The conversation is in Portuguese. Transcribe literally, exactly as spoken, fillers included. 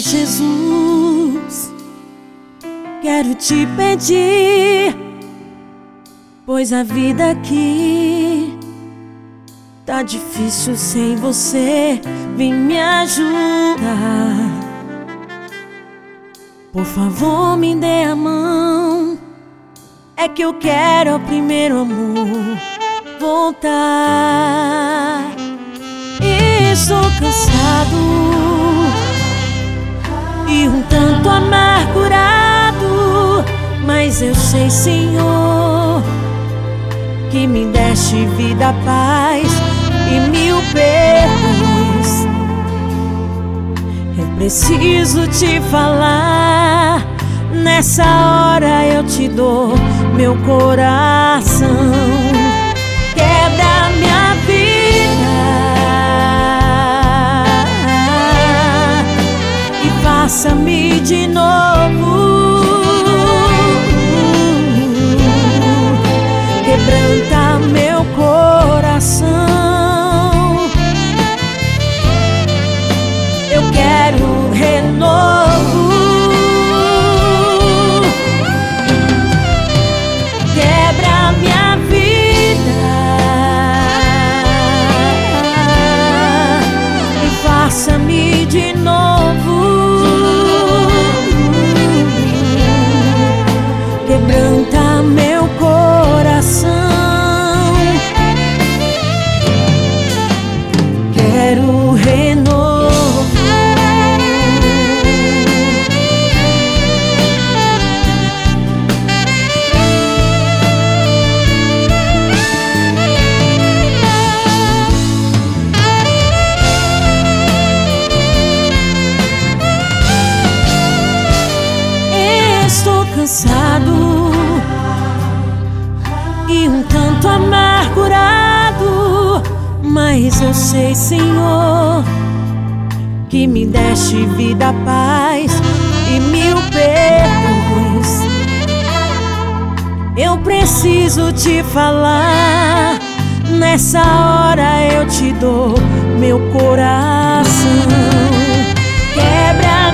Jesus, quero te pedir, pois a vida aqui tá difícil sem você. Vem me ajudar, por favor me dê a mão. É que eu quero ao primeiro amor voltar. Estou cansado e um tanto amargurado, mas eu sei, Senhor, que me deste vida, paz e mil perdões. Eu preciso te falar, nessa hora eu te dou meu coração. Quebra minha vida e faça-me de novo. Quebranta meu coração. Eu quero renovo. Quebra minha vida e faça-me de novo. Quebranta meu coração. Quero renovo. Estou cansado e um tanto amargurado, mas eu sei, Senhor, que me deste vida, paz e mil perdões. Eu preciso te falar, nessa hora eu te dou meu coração. Quebra